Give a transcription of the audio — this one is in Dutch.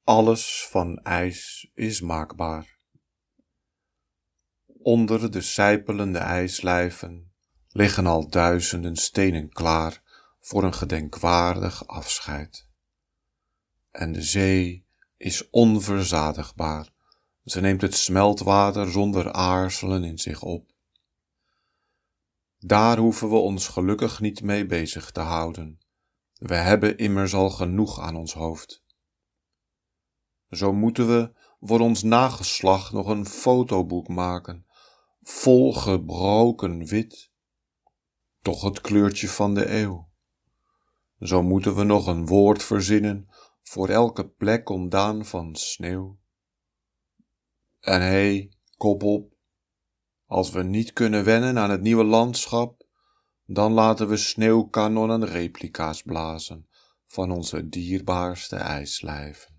Alles van ijs is maakbaar. Onder de sijpelende ijslijven liggen al duizenden stenen klaar voor een gedenkwaardig afscheid. En de zee is onverzadigbaar. Ze neemt het smeltwater zonder aarzelen in zich op. Daar hoeven we ons gelukkig niet mee bezig te houden. We hebben immers al genoeg aan ons hoofd. Zo moeten we voor ons nageslacht nog een fotoboek maken, vol gebroken wit, toch het kleurtje van de eeuw. Zo moeten we nog een woord verzinnen voor elke plek ontdaan van sneeuw. En hé, kop op, als we niet kunnen wennen aan het nieuwe landschap, dan laten we sneeuwkanonnen replica's blazen van onze dierbaarste ijslijven.